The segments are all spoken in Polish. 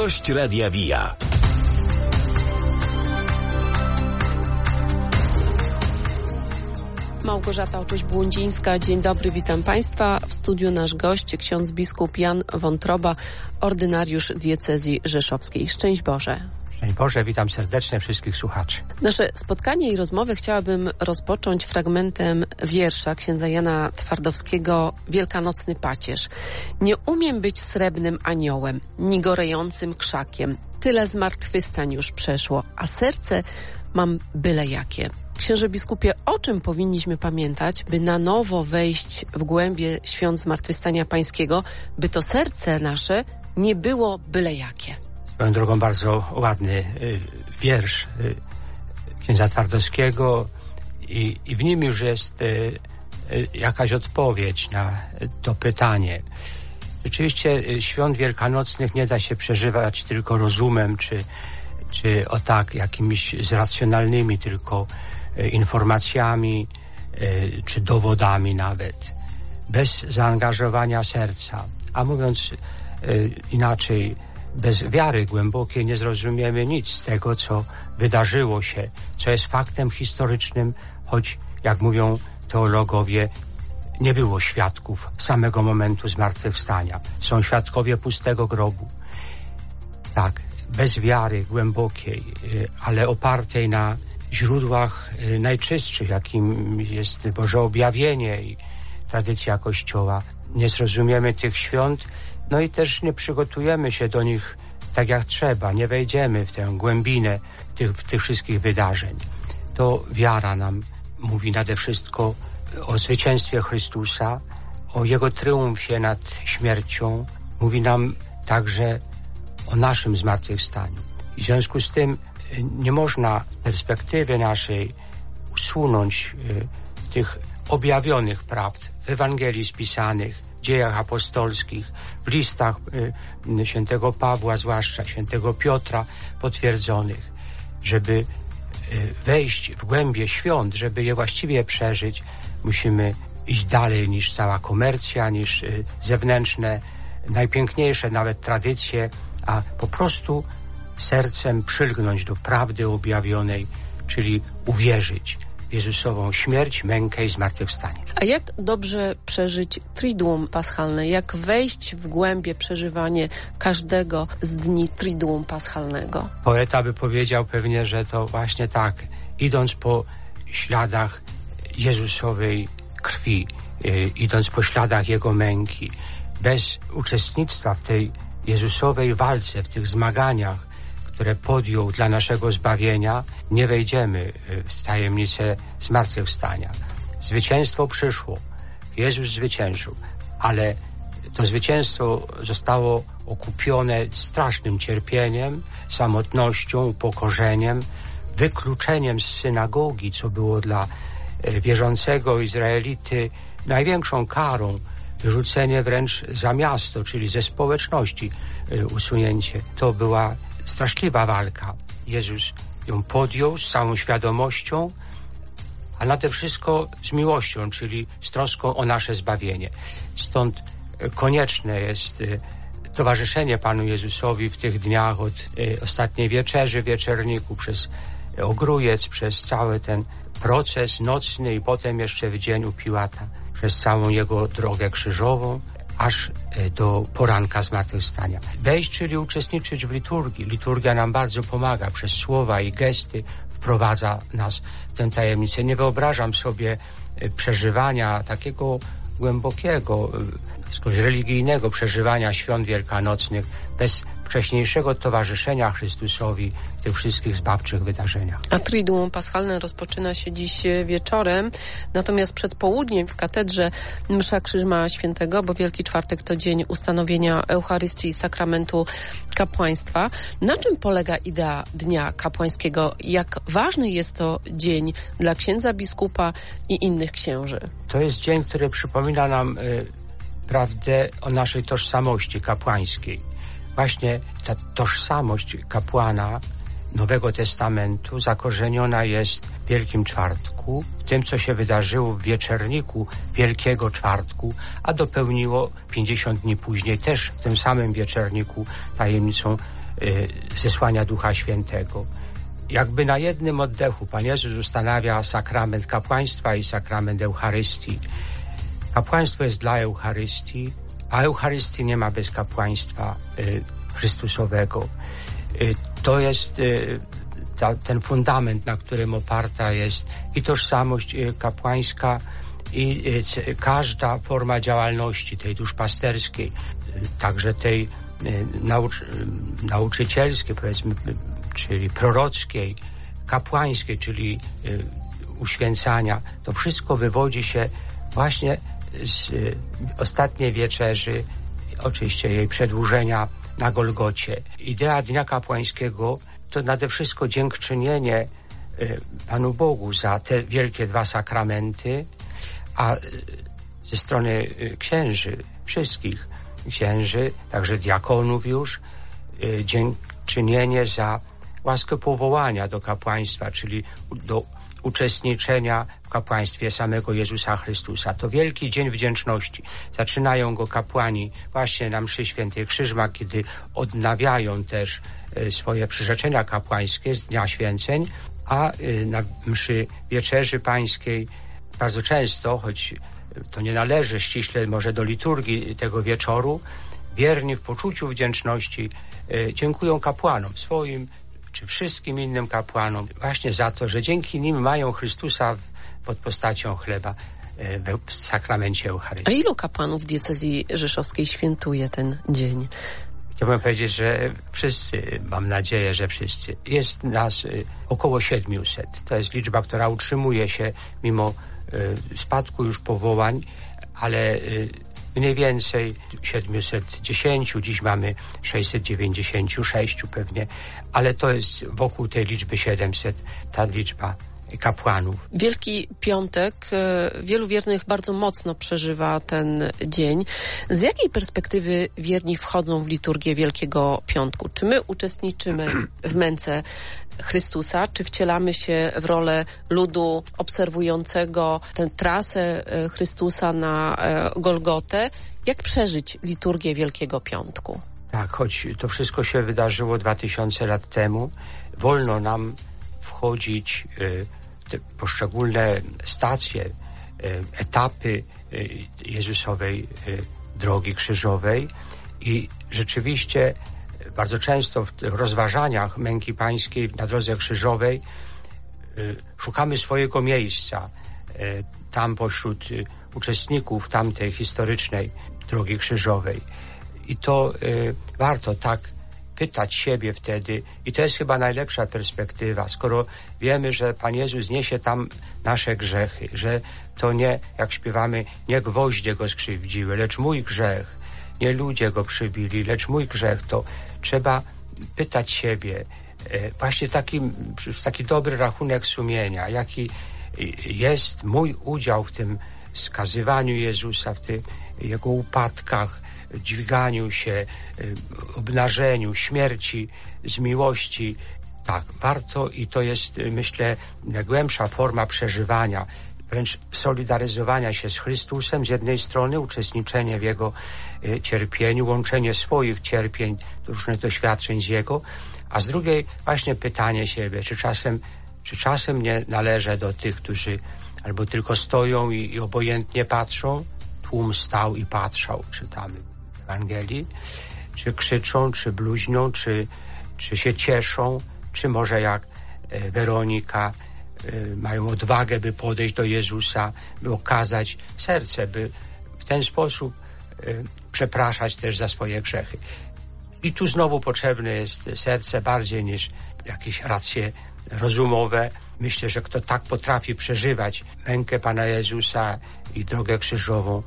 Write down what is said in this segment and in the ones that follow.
Gość Radia Via. Małgorzata Oczyś-Błądzińska, dzień dobry, witam Państwa. W studiu nasz gość, ksiądz biskup Jan Wątroba, ordynariusz diecezji rzeszowskiej. Szczęść Boże. Szczęść Boże, witam serdecznie wszystkich słuchaczy. Nasze spotkanie i rozmowę chciałabym rozpocząć fragmentem wiersza księdza Jana Twardowskiego Wielkanocny Pacierz. Nie umiem być srebrnym aniołem, ni gorejącym krzakiem. Tyle zmartwychwstań już przeszło, a serce mam byle jakie. Księże biskupie, o czym powinniśmy pamiętać, by na nowo wejść w głębie świąt Zmartwychwstania Pańskiego, by to serce nasze nie było byle jakie? Swoją drogą bardzo ładny wiersz księdza Twardowskiego i w nim już jest jakaś odpowiedź na to pytanie. Rzeczywiście świąt wielkanocnych nie da się przeżywać tylko rozumem, czy o tak jakimiś zracjonalnymi tylko informacjami, czy dowodami nawet. Bez zaangażowania serca. A mówiąc inaczej, bez wiary głębokiej nie zrozumiemy nic z tego, co wydarzyło się, co jest faktem historycznym, choć, jak mówią teologowie, nie było świadków samego momentu zmartwychwstania. Są świadkowie pustego grobu. Tak, bez wiary głębokiej, ale opartej na źródłach najczystszych, jakim jest Boże objawienie i tradycja Kościoła, nie zrozumiemy tych świąt, no i też nie przygotujemy się do nich tak jak trzeba, nie wejdziemy w tę głębinę tych wszystkich wydarzeń. To wiara nam mówi nade wszystko o zwycięstwie Chrystusa, o Jego triumfie nad śmiercią, mówi nam także o naszym zmartwychwstaniu. I w związku z tym nie można z perspektywy naszej usunąć tych objawionych prawd w Ewangelii spisanych, w dziejach apostolskich, w listach świętego Pawła, zwłaszcza świętego Piotra potwierdzonych. Żeby wejść w głębie świąt, żeby je właściwie przeżyć, musimy iść dalej niż cała komercja, niż zewnętrzne, najpiękniejsze nawet tradycje, a po prostu sercem przylgnąć do prawdy objawionej, czyli uwierzyć w Jezusową śmierć, mękę i zmartwychwstanie. A jak dobrze przeżyć Triduum Paschalne? Jak wejść w głębie przeżywanie każdego z dni Triduum Paschalnego? Poeta by powiedział pewnie, że to właśnie tak, idąc po śladach Jezusowej krwi, idąc po śladach Jego męki, bez uczestnictwa w tej Jezusowej walce, w tych zmaganiach, które podjął dla naszego zbawienia, nie wejdziemy w tajemnicę zmartwychwstania. Zwycięstwo przyszło. Jezus zwyciężył, ale to zwycięstwo zostało okupione strasznym cierpieniem, samotnością, upokorzeniem, wykluczeniem z synagogi, co było dla wierzącego Izraelity największą karą, wyrzucenie wręcz za miasto, czyli ze społeczności usunięcie. To była straszliwa walka. Jezus ją podjął z całą świadomością, a nade wszystko z miłością, czyli z troską o nasze zbawienie. Stąd konieczne jest towarzyszenie Panu Jezusowi w tych dniach od ostatniej wieczerzy, wieczerniku, przez ogrójec, przez cały ten proces nocny i potem jeszcze w dzień u Piłata, przez całą Jego drogę krzyżową, aż do poranka zmartwychwstania. Wejść, czyli uczestniczyć w liturgii. Liturgia nam bardzo pomaga, przez słowa i gesty wprowadza nas w tę tajemnicę. Nie wyobrażam sobie przeżywania takiego głębokiego, skoro religijnego przeżywania świąt wielkanocnych bez wcześniejszego towarzyszenia Chrystusowi w tych wszystkich zbawczych wydarzeniach. A Triduum Paschalne rozpoczyna się dziś wieczorem, natomiast przed południem w katedrze msza Krzyża Świętego, bo Wielki Czwartek to dzień ustanowienia Eucharystii i sakramentu kapłaństwa. Na czym polega idea Dnia Kapłańskiego? Jak ważny jest to dzień dla księdza biskupa i innych księży? To jest dzień, który przypomina nam prawdę o naszej tożsamości kapłańskiej. Właśnie ta tożsamość kapłana Nowego Testamentu zakorzeniona jest w Wielkim Czwartku, w tym, co się wydarzyło w wieczerniku Wielkiego Czwartku, a dopełniło 50 dni później też w tym samym wieczerniku tajemnicą zesłania Ducha Świętego. Jakby na jednym oddechu Pan Jezus ustanawia sakrament kapłaństwa i sakrament Eucharystii. Kapłaństwo jest dla Eucharystii, a Eucharystii nie ma bez kapłaństwa Chrystusowego. To jest ten fundament, na którym oparta jest i tożsamość kapłańska, i każda forma działalności tej duszpasterskiej, także tej nauczycielskiej, powiedzmy, czyli prorockiej, kapłańskiej, czyli uświęcania. To wszystko wywodzi się właśnie z ostatniej wieczerzy, oczywiście jej przedłużenia na Golgocie. Idea Dnia Kapłańskiego to nade wszystko dziękczynienie Panu Bogu za te wielkie dwa sakramenty, a ze strony księży, wszystkich księży, także diakonów już, dziękczynienie za łaskę powołania do kapłaństwa, czyli do uczestniczenia w kapłaństwie samego Jezusa Chrystusa. To wielki dzień wdzięczności. Zaczynają go kapłani właśnie na mszy świętej Krzyżma, kiedy odnawiają też swoje przyrzeczenia kapłańskie z Dnia Święceń, a na mszy Wieczerzy Pańskiej bardzo często, choć to nie należy ściśle może do liturgii tego wieczoru, wierni w poczuciu wdzięczności dziękują kapłanom swoim, czy wszystkim innym kapłanom właśnie za to, że dzięki nim mają Chrystusa pod postacią chleba w sakramencie Eucharystii. A ilu kapłanów diecezji rzeszowskiej świętuje ten dzień? Chciałbym powiedzieć, że wszyscy, mam nadzieję, że wszyscy. Jest nas około 700. To jest liczba, która utrzymuje się mimo spadku już powołań, ale mniej więcej 710, dziś mamy 696 pewnie, ale to jest wokół tej liczby 700, ta liczba kapłanów. Wielki Piątek, wielu wiernych bardzo mocno przeżywa ten dzień. Z jakiej perspektywy wierni wchodzą w liturgię Wielkiego Piątku? Czy my uczestniczymy w męce Chrystusa, czy wcielamy się w rolę ludu obserwującego tę trasę Chrystusa na Golgotę? Jak przeżyć liturgię Wielkiego Piątku? Tak, choć to wszystko się wydarzyło 2000 lat temu, wolno nam wchodzić w te poszczególne stacje, etapy Jezusowej drogi krzyżowej i rzeczywiście bardzo często w tych rozważaniach męki pańskiej na drodze krzyżowej szukamy swojego miejsca tam pośród uczestników tamtej historycznej drogi krzyżowej. I to warto tak pytać siebie wtedy i to jest chyba najlepsza perspektywa, skoro wiemy, że Pan Jezus niesie tam nasze grzechy, że to nie, jak śpiewamy, nie gwoździe go skrzywdziły, lecz mój grzech, nie ludzie go przybili, lecz mój grzech, to trzeba pytać siebie właśnie taki dobry rachunek sumienia, jaki jest mój udział w tym skazywaniu Jezusa, w tych Jego upadkach, dźwiganiu się, obnażeniu, śmierci z miłości. Tak, warto i to jest, myślę, najgłębsza forma przeżywania, wręcz solidaryzowania się z Chrystusem z jednej strony, uczestniczenie w Jego cierpieniu, łączenie swoich cierpień, różnych doświadczeń z Jego, a z drugiej właśnie pytanie siebie, czy czasem nie należę do tych, którzy albo tylko stoją i obojętnie patrzą, tłum stał i patrzał, czytamy w Ewangelii, czy krzyczą, czy bluźnią, czy się cieszą, czy może jak Weronika mają odwagę, by podejść do Jezusa, by okazać serce, by w ten sposób przepraszać też za swoje grzechy. I tu znowu potrzebne jest serce bardziej niż jakieś racje rozumowe. Myślę, że kto tak potrafi przeżywać mękę Pana Jezusa i drogę krzyżową,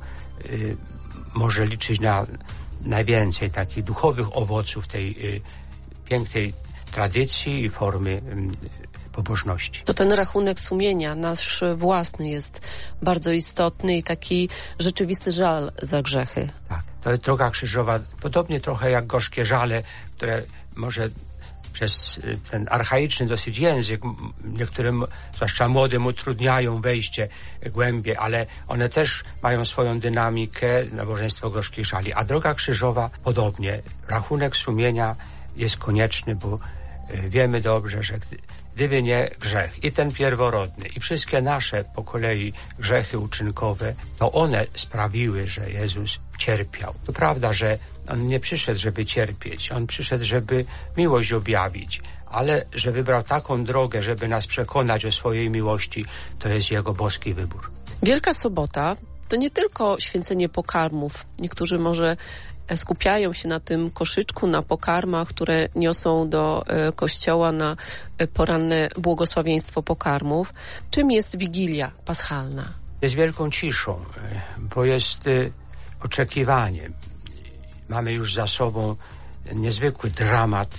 może liczyć na najwięcej takich duchowych owoców tej pięknej tradycji i formy pobożności. To ten rachunek sumienia, nasz własny, jest bardzo istotny i taki rzeczywisty żal za grzechy. Tak, to jest droga krzyżowa, podobnie trochę jak gorzkie żale, które może przez ten archaiczny dosyć język niektórym, zwłaszcza młodym, utrudniają wejście głębiej, ale one też mają swoją dynamikę, nabożeństwo gorzkich żali. A droga krzyżowa podobnie. Rachunek sumienia jest konieczny, bo wiemy dobrze, że gdyby nie grzech i ten pierworodny i wszystkie nasze po kolei grzechy uczynkowe, to one sprawiły, że Jezus cierpiał. To prawda, że On nie przyszedł, żeby cierpieć. On przyszedł, żeby miłość objawić. Ale że wybrał taką drogę, żeby nas przekonać o swojej miłości, to jest Jego boski wybór. Wielka Sobota to nie tylko święcenie pokarmów. Niektórzy może skupiają się na tym koszyczku, na pokarmach, które niosą do kościoła na poranne błogosławieństwo pokarmów. Czym jest Wigilia Paschalna? Jest wielką ciszą, bo jest oczekiwaniem. Mamy już za sobą niezwykły dramat,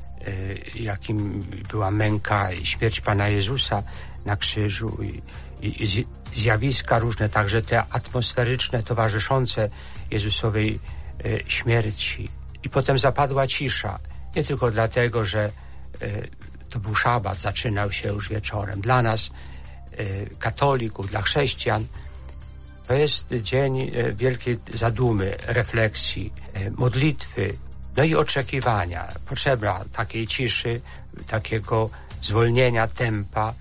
jakim była męka i śmierć Pana Jezusa na krzyżu i zjawiska różne, także te atmosferyczne, towarzyszące Jezusowej śmierci. I potem zapadła cisza. Nie tylko dlatego, że to był szabat, zaczynał się już wieczorem. Dla nas, katolików, dla chrześcijan, to jest dzień wielkiej zadumy, refleksji, modlitwy, no i oczekiwania. Potrzeba takiej ciszy, takiego zwolnienia tempa,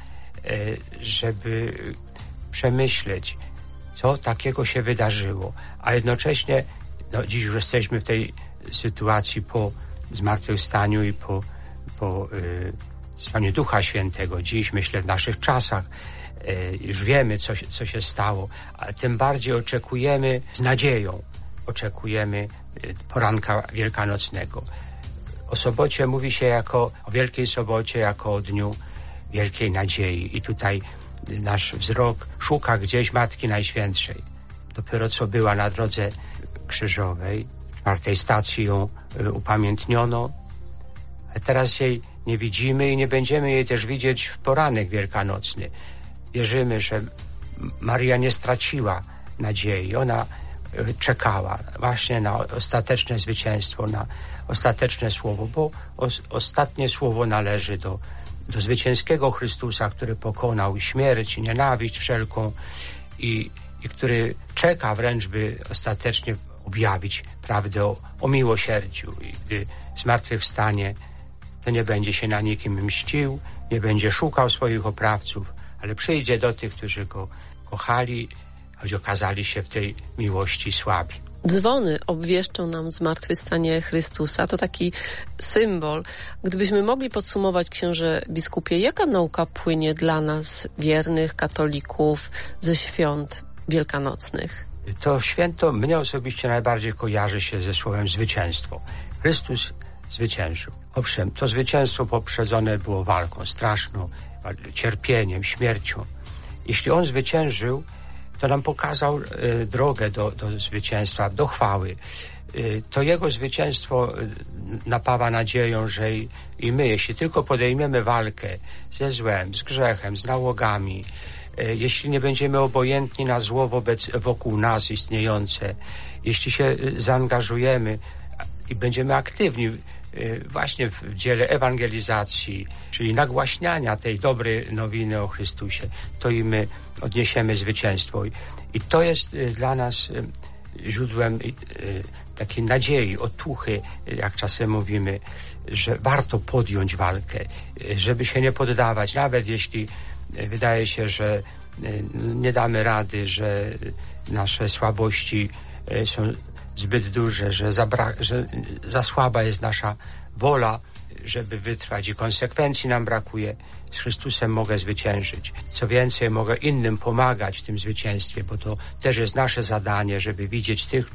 żeby przemyśleć, co takiego się wydarzyło. A jednocześnie dziś już jesteśmy w tej sytuacji po zmartwychwstaniu i po zesłaniu Ducha Świętego. Dziś, myślę, w naszych czasach już wiemy, co się stało, ale tym bardziej oczekujemy z nadzieją. Oczekujemy poranka wielkanocnego. O sobocie mówi się o Wielkiej Sobocie jako o dniu wielkiej nadziei. I tutaj nasz wzrok szuka gdzieś Matki Najświętszej. Dopiero co była na drodze krzyżowej, w 4. stacji ją upamiętniono, ale teraz jej nie widzimy i nie będziemy jej też widzieć w poranek wielkanocny. Wierzymy, że Maria nie straciła nadziei. Ona czekała właśnie na ostateczne zwycięstwo, na ostateczne słowo, bo ostatnie słowo należy do zwycięskiego Chrystusa, który pokonał śmierć, nienawiść wszelką i który czeka wręcz, by ostatecznie objawić prawdę o miłosierdziu. I gdy zmartwychwstanie, to nie będzie się na nikim mścił, nie będzie szukał swoich oprawców, ale przyjdzie do tych, którzy Go kochali, choć okazali się w tej miłości słabi. Dzwony obwieszczą nam zmartwychwstanie Chrystusa. To taki symbol. Gdybyśmy mogli podsumować, księże biskupie, jaka nauka płynie dla nas, wiernych katolików, ze świąt wielkanocnych? To święto mnie osobiście najbardziej kojarzy się ze słowem zwycięstwo. Chrystus zwyciężył. Owszem, to zwycięstwo poprzedzone było walką straszną, cierpieniem, śmiercią. Jeśli On zwyciężył, to nam pokazał drogę do zwycięstwa, do chwały. To Jego zwycięstwo napawa nadzieją, że i my, jeśli tylko podejmiemy walkę ze złem, z grzechem, z nałogami, jeśli nie będziemy obojętni na zło wokół nas istniejące, jeśli się zaangażujemy i będziemy aktywni właśnie w dziele ewangelizacji, czyli nagłaśniania tej dobrej nowiny o Chrystusie, to i my odniesiemy zwycięstwo. I to jest dla nas źródłem takiej nadziei, otuchy, jak czasem mówimy, że warto podjąć walkę, żeby się nie poddawać, nawet jeśli wydaje się, że nie damy rady, że nasze słabości są zbyt duże, że za słaba jest nasza wola, żeby wytrwać i konsekwencji nam brakuje. Z Chrystusem mogę zwyciężyć. Co więcej, mogę innym pomagać w tym zwycięstwie, bo to też jest nasze zadanie, żeby widzieć tych,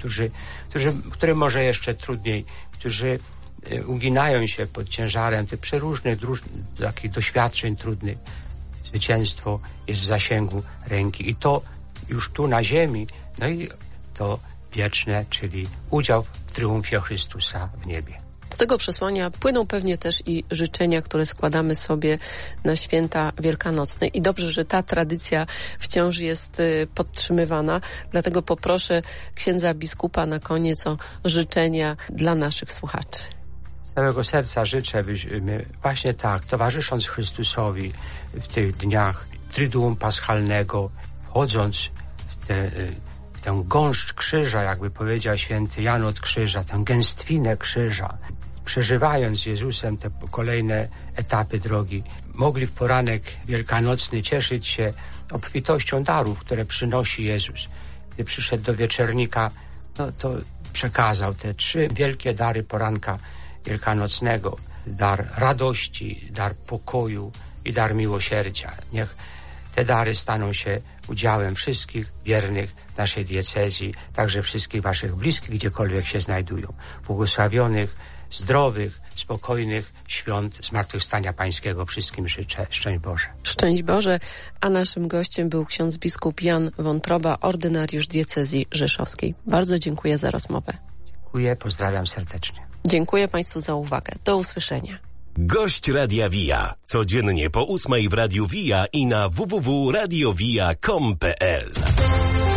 którym może jeszcze trudniej, którzy uginają się pod ciężarem tych przeróżnych takich doświadczeń trudnych. Zwycięstwo jest w zasięgu ręki i to już tu na ziemi, no i to wieczne, czyli udział w triumfie Chrystusa w niebie. Z tego przesłania płyną pewnie też i życzenia, które składamy sobie na święta wielkanocne. I dobrze, że ta tradycja wciąż jest podtrzymywana. Dlatego poproszę księdza biskupa na koniec o życzenia dla naszych słuchaczy. Z całego serca życzę, byśmy właśnie tak, towarzysząc Chrystusowi w tych dniach Triduum Paschalnego, wchodząc w tę gąszcz krzyża, jakby powiedział święty Jan od krzyża, tę gęstwinę krzyża, przeżywając z Jezusem te kolejne etapy drogi, mogli w poranek wielkanocny cieszyć się obfitością darów, które przynosi Jezus. Gdy przyszedł do wieczernika, to przekazał te 3 wielkie dary poranka wielkanocnego. Dar radości, dar pokoju i dar miłosierdzia. Niech te dary staną się udziałem wszystkich wiernych naszej diecezji, także wszystkich waszych bliskich, gdziekolwiek się znajdują. Błogosławionych, zdrowych, spokojnych świąt Zmartwychwstania Pańskiego wszystkim życzę. Szczęść Boże. Szczęść Boże, a naszym gościem był ksiądz biskup Jan Wątroba, ordynariusz diecezji rzeszowskiej. Bardzo dziękuję za rozmowę. Dziękuję, pozdrawiam serdecznie. Dziękuję Państwu za uwagę. Do usłyszenia. Gość Radia Via. Codziennie po 8:00 w Radiu Via i na www.radiowia.com.pl.